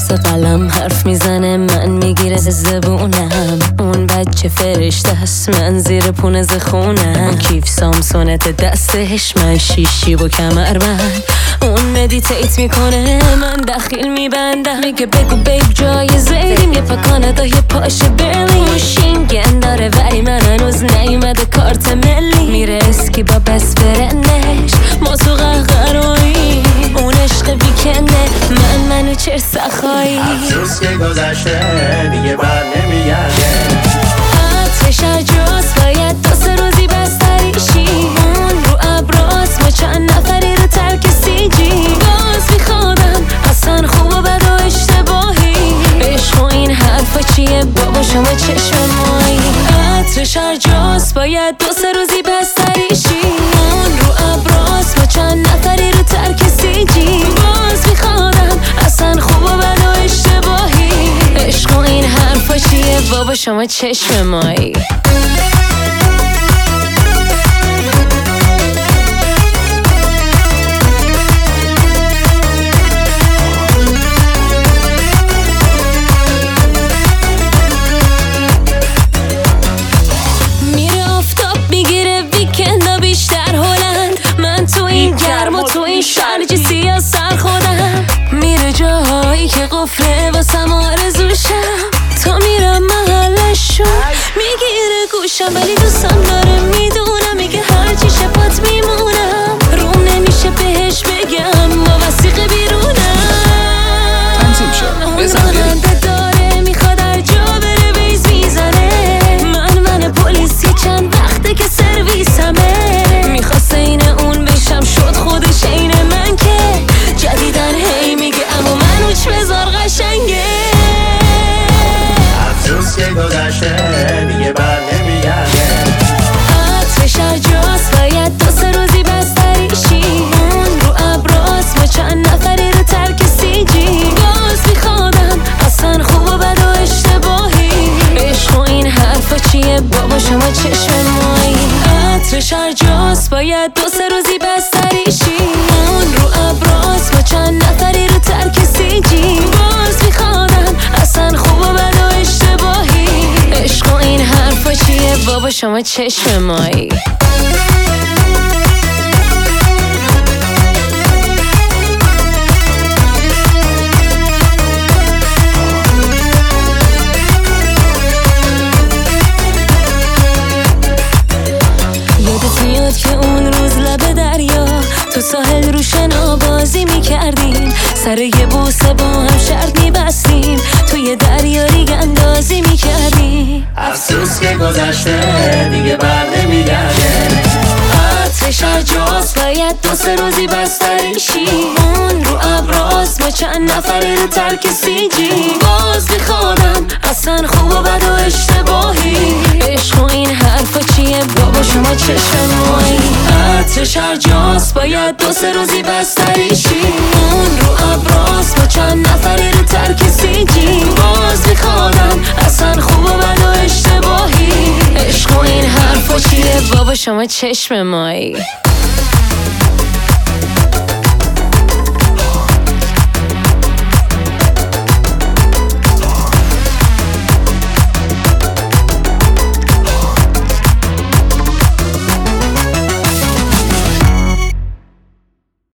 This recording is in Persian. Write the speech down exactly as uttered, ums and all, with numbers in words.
دست قلم حرف میزنه من میگیره زبونم. اون بچه فرشته است من زیر پونز خونم. کیف سامسونت دستش من شیشی و کمربند. اون مدیتیت میکنه من دخیل میبندم. میگه بگو بیب جای زیدیم یه پا کانادا یه پاش برلین. اون شینگن داره ولی من هنوز نیومده کارت ملی. میره اسکی با بس فرنش ما تو قهقرایی. اون عشق ویکنده من منو چر سخایی. افسوس که گذشته دیگه بر نمیگرده. عطرش عجاست باید دو سه روزی بستریشی. اون رو ابراز ما چند نفری رو ترک سیجی. باز میخوادم اصلا خوب و بد و اشتباهی. عشق و این حرفا چیه بابا شما چشم مایی. عطرش عجاست باید دو سه روزی بستریشی. اون رو ابراز ما چند نفری رو ترک سیجی. باز میخوادم اصلا خوب و بد و اشتباهی. عشق و این حرفا چیه بابا شما چشم مایی. میره آفتاب میگیره ویکندا بیشتر هلند. من تو این گرم و تو این شرجی سیاه سر خودم. میره جاهایی که قفله واسم آرزوشم. تا میرم محلشو میگیره گوشم ولی دوستم داره میدونم. میگه هرچی شفات میمونم. روم نمیشه بهش بگم با وسیقه بیرونم. تنظیم شد بزن بریم. داره میخواد هر جا بره ویز میزنه. من من پلیس یه چند وقته که سرویسمه. میخواست این اون بشم شد خودش این من که جدیدن هی میگه اما من اوچ بذار قشنگه. افسوس که گذشته دیگه بر نمیگرده. عطرش عجاست باید دو سه روزی بستریشی. اون رو ابراز ما چند نفری رو ترک سیجی. باز میخوادم اصلا خوب و بد و اشتباهی. عشق و این حرفا چیه بابا شما چشم مایی. عطرش عجاست باید دو سه روزی بستریشی. اون رو ابراز ما چند نفری رو ترک سیجی. باز میخوادم اصلا خوب و بد و اشتباهی. عشق و این حرفا چیه بابا شما چشم مایی. یادت میاد که اون روز لب دریا تو ساحل رو شنا بازی میکردیم. سر یه بوسه با هم شرط میبستیم. توی دریا ریگ اندازی میکردیم. افسوس که گذشته دیگه بر نمیگرده. عطرش عجاست باید دو سه روزی بستریشی. اون رو ابراز ما چند نفری رو ترک سیجی. باز میخوادم اصلا خوب و بد و اشتباهی. عشق و این حرفا چیه بابا شما چشم مایی. عطرش عجاست باید دو سه روزی بستریشی. اون رو ابراز ما چند نفری رو ترک سیجی. باز میخوادم اصلا خوب و بد و اشتباهی. عشق و این حرفا چیه بابا شما چشم مایی.